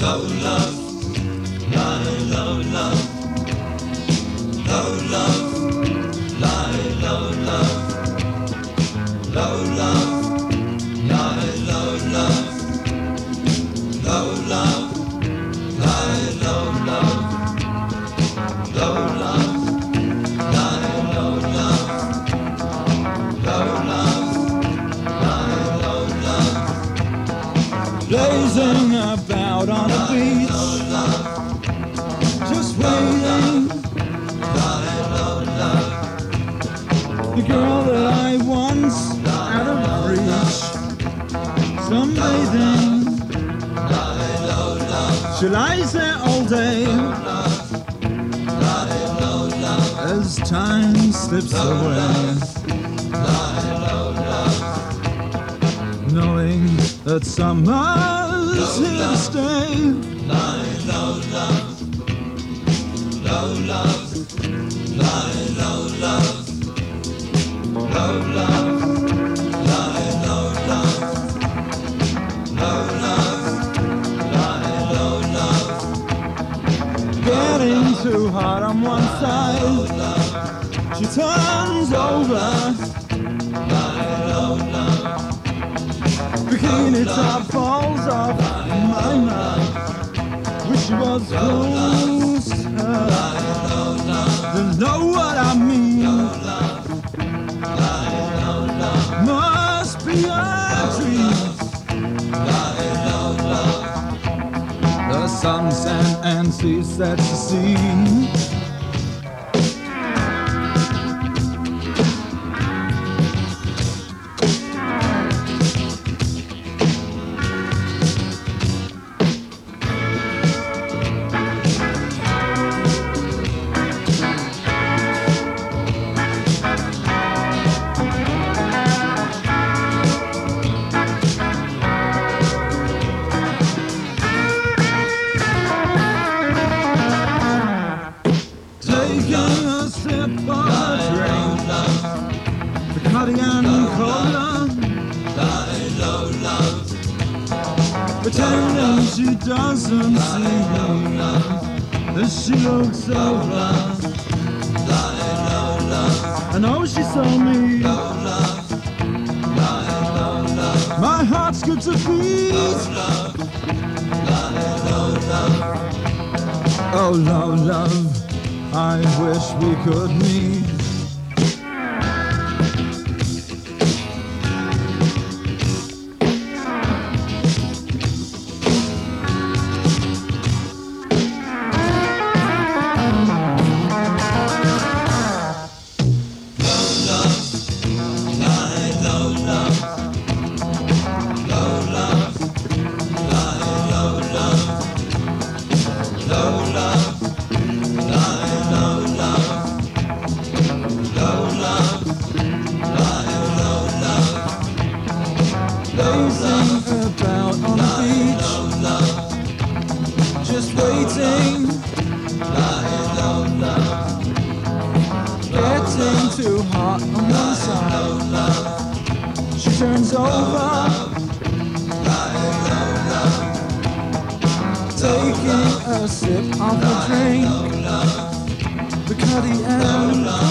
Blazing about on the beach, just waiting. The girl that I once out of reach, sunbathing. She lies there all day as time slips away, knowing that summer's here to stay. Low love, low love, low love, low love, low love, low love. Getting too hot on one side, she turns over. Bikini top falls off my mind. Wish she was closer to know what I mean. Must be a dream. The sun, sand, and sea sets the scene. Pretending she doesn't see me, that she looks over. I know she saw me. My heart skips a beat. Oh, love, I wish we could meet. Lazing about on the beach, just waiting. Getting too hot on one side, she turns over. Taking a sip of a drink, Bacardi and